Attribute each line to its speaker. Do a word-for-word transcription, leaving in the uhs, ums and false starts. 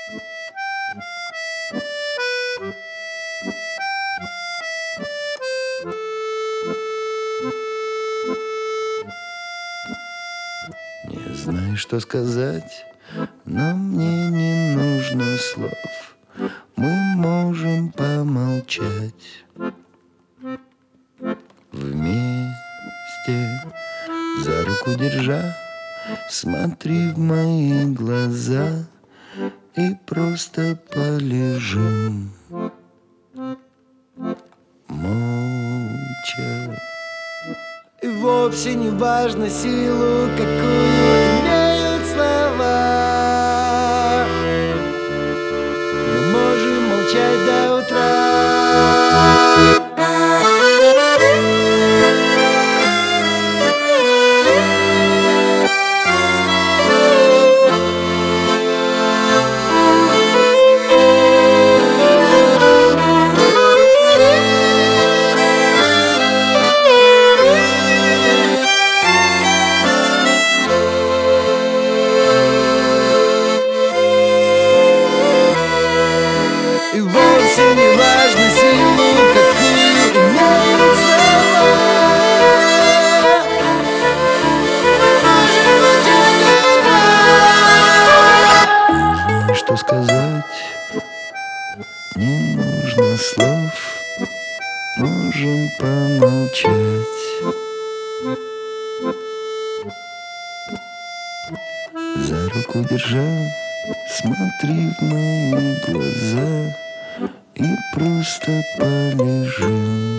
Speaker 1: Не знаю, что сказать, но мне не нужно слов. Мы можем помолчать вместе, за руку держа. Смотри в мои глаза и просто полежим молча. И вовсе не важно силу, какую имеют слова. Мы можем молчать до утра. И вовсе не важно силу, какую имеют слова. Не знаю, что сказать, не нужно слов. Можем помолчать, за руку держа. Смотри в мои глаза и просто полежим.